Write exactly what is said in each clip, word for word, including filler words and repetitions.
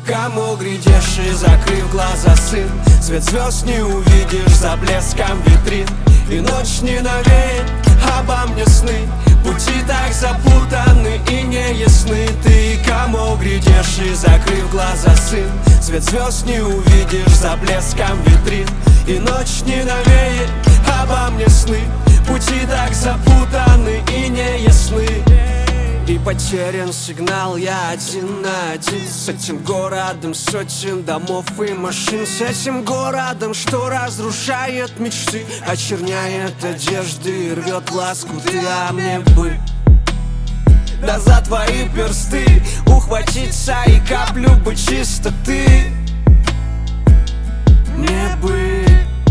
Кому глядишь и закрыв глаза, сын? Свет звезд не увидишь за блеском витрин. И ночь не навеет обо мне сны. Пути так запутаны и неясны. Ты кому глядишь и закрыв глаза, сын? Свет звезд не увидишь за блеском витрин. И ночь не навеет обо мне сны. Пути так запутаны и неясны. И потерян сигнал, я один на один с этим городом сотен домов и машин. С этим городом, что разрушает мечты, очерняет одежды и рвет ласку. Ты, а мне бы да за твои персты ухватиться и каплю бы чистоты. Мне бы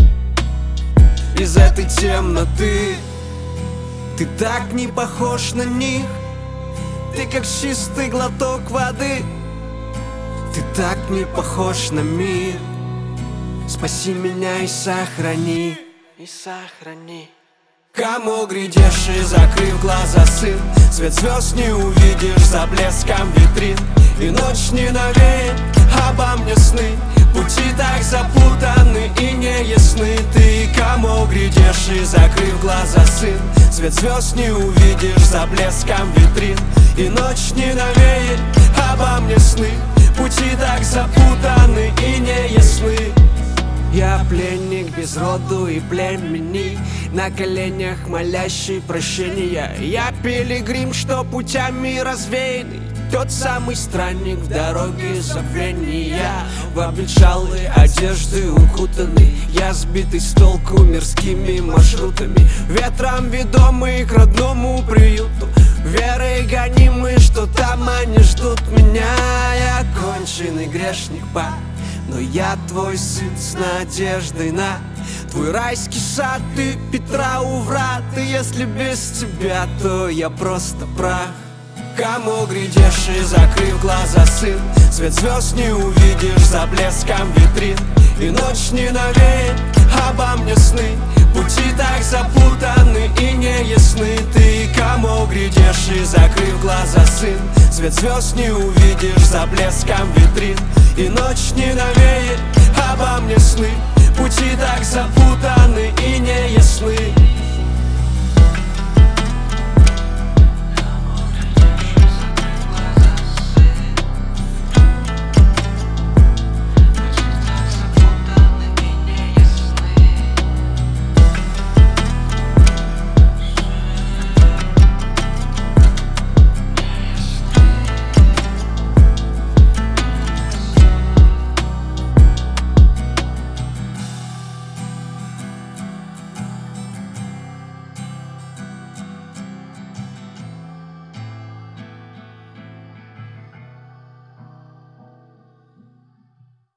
из этой темноты. Ты так не похож на них. Ты как чистый глоток воды. Ты так не похож на мир. Спаси меня и сохрани. И сохрани. Кому глядишь и закрыв глаза, сын? Свет звезд не увидишь за блеском витрин. И ночь не навеет обо мне сны. Пути так запутаны и неясны. Ты кому глядишь и закрыв глаза, сын? Свет звезд не увидишь за блеском витрин. И ночь не навеет обо мне сны. Пути так запутаны и неясны. Я пленник без роду и племени, на коленях молящий прощения. Я пилигрим, что путями развеянный, тот самый странник в дороге забвения. В обветшалые одежды укутанный, я сбитый с толку мирскими маршрутами. Ветром ведомый к родному приюту, верой гонимый, что там они ждут меня. Я конченый грешник, па, но я твой сын с надеждой на твой райский сад. Ты Петра у врат, и если без тебя, то я просто прах. Кому глядишь и закрыв глаза, сын? Свет звезд не увидишь за блеском витрин. И ночь не навеет обо мне сны. Пути так запутаны и неясны. Ты кому глядишь и закрыв глаза, сын? Свет звезд не увидишь за блеском витрин. И ночь не навеет обо мне сны.